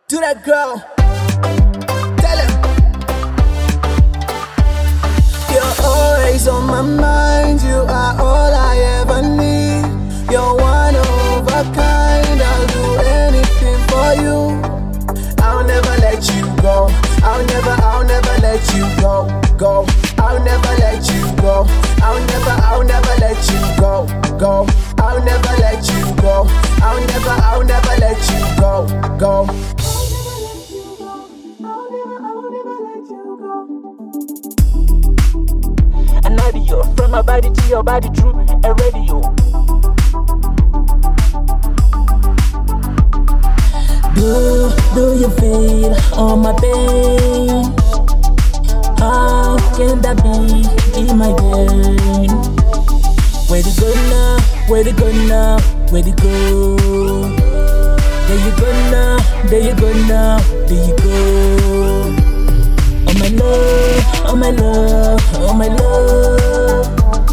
To that girl, tell him you're always on my mind. You are all I ever need. You're one of a kind. I'll do anything for you. I'll never let you go. I'll never let you go. I'll never let you go. I'll never let you go. I'll never let you go. I'll never let you go. An audio from my body to your body through a radio. Do you feel all my pain? How can that be my gain? Where to go now? Where to go now? Where to go? There you go now, there you go now, there you go. Oh my love, oh my love, oh my love.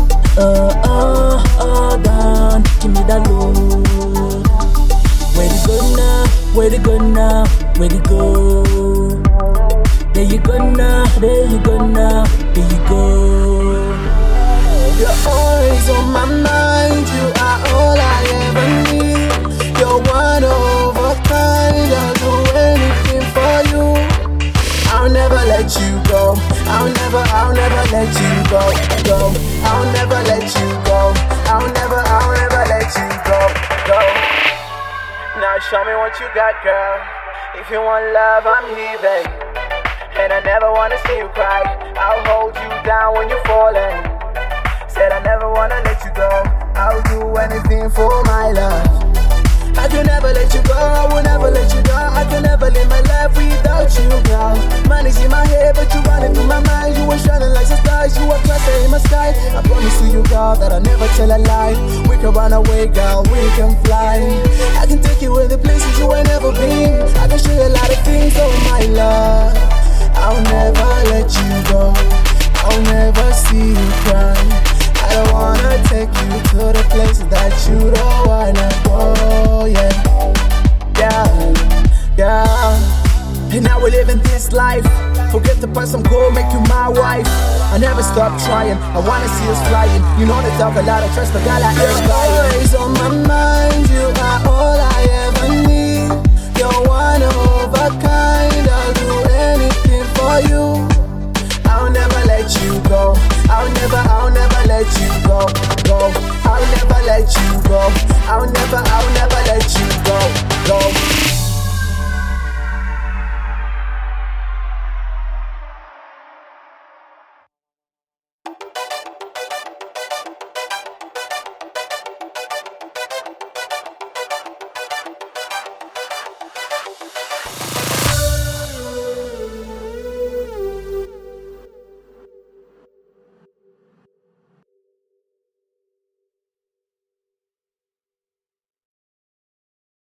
Down, give me that load. Where to go now? Where to go now? Where to go? There you go now, there you go now, there you go. You're always on my mind. You are all I ever need. You're one of a kind. I'll do anything for you. I'll never let you go. I'll never let you go. I'll never let you go. I'll never let you go. Now show me what you got, girl. If you want love, I'm here, babe. And I never wanna see you cry. I'll hold you down when you're falling. Said I never wanna let you go. I'll do anything for my love. I can never let you go, I will never let you go. I can never live my life without you, girl. Money's in my head, but you running through my mind. You were shining like the stars, you were cluster in my sky. I promise to you, girl, that I'll never tell a lie. We can run away, girl, we can fly. I can take you in the places you ain't never been. I can show you a lot of things, oh my love. I'll never let you go. I'll never see you cry. I don't wanna take you to the places that you don't wanna go, yeah. And now we're living this life. Forget the past, I'm gonna make you my wife. I never stop trying, I wanna see us flying. You know they talk a lot of trust, but girl, I ain't always on my mind. You are all I ever need. You're one of a kind. I'll do anything for you. I'll never let you go. I'll never let you go. I'll never let you go. I'll